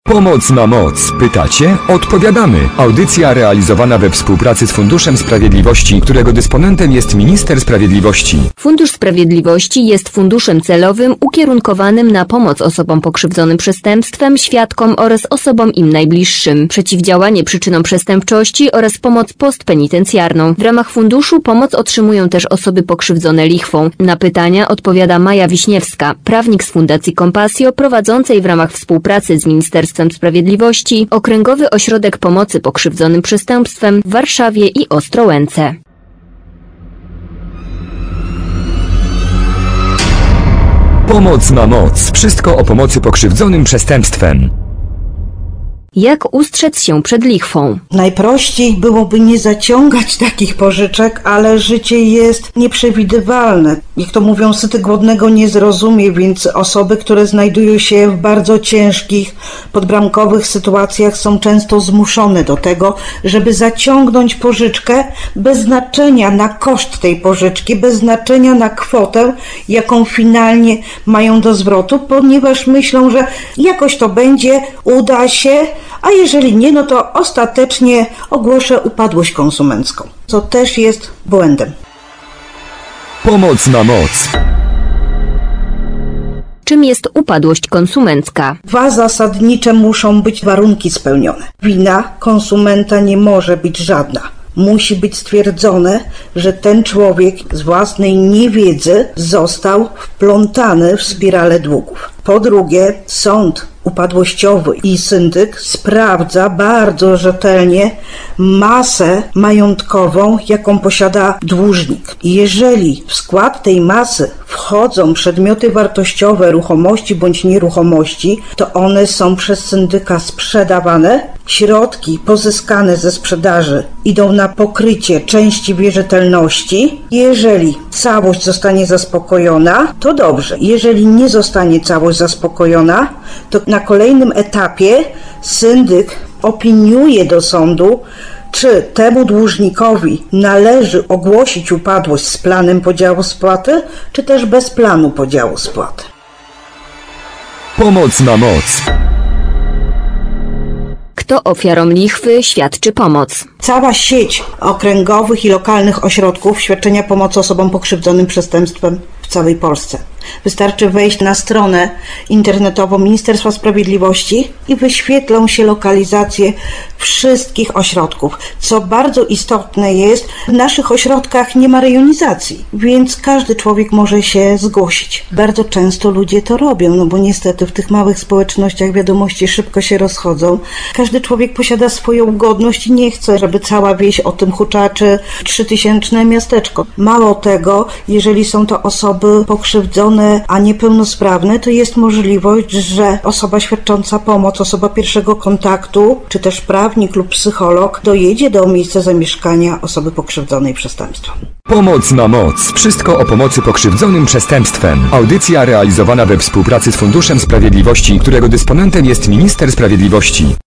Pomoc na moc. Pytacie? Odpowiadamy. Audycja realizowana we współpracy z Funduszem Sprawiedliwości, którego dysponentem jest Minister Sprawiedliwości. Fundusz Sprawiedliwości jest funduszem celowym ukierunkowanym na pomoc osobom pokrzywdzonym przestępstwem, świadkom oraz osobom im najbliższym, przeciwdziałanie przyczynom przestępczości oraz pomoc postpenitencjarną. W ramach funduszu pomoc otrzymują też osoby pokrzywdzone lichwą. Na pytania odpowiada Maja Wiśniewska, prawnik z Fundacji Compasio, prowadzącej w ramach współpracy z Ministerstwem Sprawiedliwości Okręgowy Ośrodek Pomocy Pokrzywdzonym Przestępstwem w Warszawie i Ostrołęce. Pomoc na moc. Wszystko o pomocy pokrzywdzonym przestępstwem. Jak ustrzec się przed lichwą? Najprościej byłoby nie zaciągać takich pożyczek, ale życie jest nieprzewidywalne. Jak to mówią, syty głodnego nie zrozumie, więc osoby, które znajdują się w bardzo ciężkich, podbramkowych sytuacjach, są często zmuszone do tego, żeby zaciągnąć pożyczkę bez znaczenia na koszt tej pożyczki, bez znaczenia na kwotę, jaką finalnie mają do zwrotu, ponieważ myślą, że jakoś to będzie, uda się, a jeżeli nie, no to ostatecznie ogłoszę upadłość konsumencką, co też jest błędem. Pomoc na moc. Czym jest upadłość konsumencka? Dwa zasadnicze muszą być warunki spełnione. Wina konsumenta nie może być żadna. Musi być stwierdzone, że ten człowiek z własnej niewiedzy został wplątany w spiralę długów. Po drugie, sąd upadłościowy i syndyk sprawdza bardzo rzetelnie masę majątkową, jaką posiada dłużnik. Jeżeli w skład tej masy wchodzą przedmioty wartościowe, ruchomości bądź nieruchomości, to one są przez syndyka sprzedawane. Środki pozyskane ze sprzedaży idą na pokrycie części wierzytelności. Jeżeli całość zostanie zaspokojona, to dobrze. Jeżeli nie zostanie całość zaspokojona, to na kolejnym etapie syndyk opiniuje do sądu, czy temu dłużnikowi należy ogłosić upadłość z planem podziału spłaty, czy też bez planu podziału spłaty. Pomoc na moc. Kto ofiarom lichwy świadczy pomoc? Cała sieć okręgowych i lokalnych ośrodków świadczenia pomocy osobom pokrzywdzonym przestępstwem w całej Polsce. Wystarczy wejść na stronę internetową Ministerstwa Sprawiedliwości i wyświetlą się lokalizacje wszystkich ośrodków. Co bardzo istotne jest, w naszych ośrodkach nie ma rejonizacji, więc każdy człowiek może się zgłosić. Bardzo często ludzie to robią, no bo niestety w tych małych społecznościach wiadomości szybko się rozchodzą. Każdy człowiek posiada swoją godność i nie chce, żeby cała wieś o tym huczaczy 3000 miasteczko. Mało tego, jeżeli są to osoby pokrzywdzone, a niepełnosprawne, to jest możliwość, że osoba świadcząca pomoc, osoba pierwszego kontaktu, czy też prawnik lub psycholog dojedzie do miejsca zamieszkania osoby pokrzywdzonej przestępstwem. Pomoc na moc. Wszystko o pomocy pokrzywdzonym przestępstwem. Audycja realizowana we współpracy z Funduszem Sprawiedliwości, którego dysponentem jest Minister Sprawiedliwości.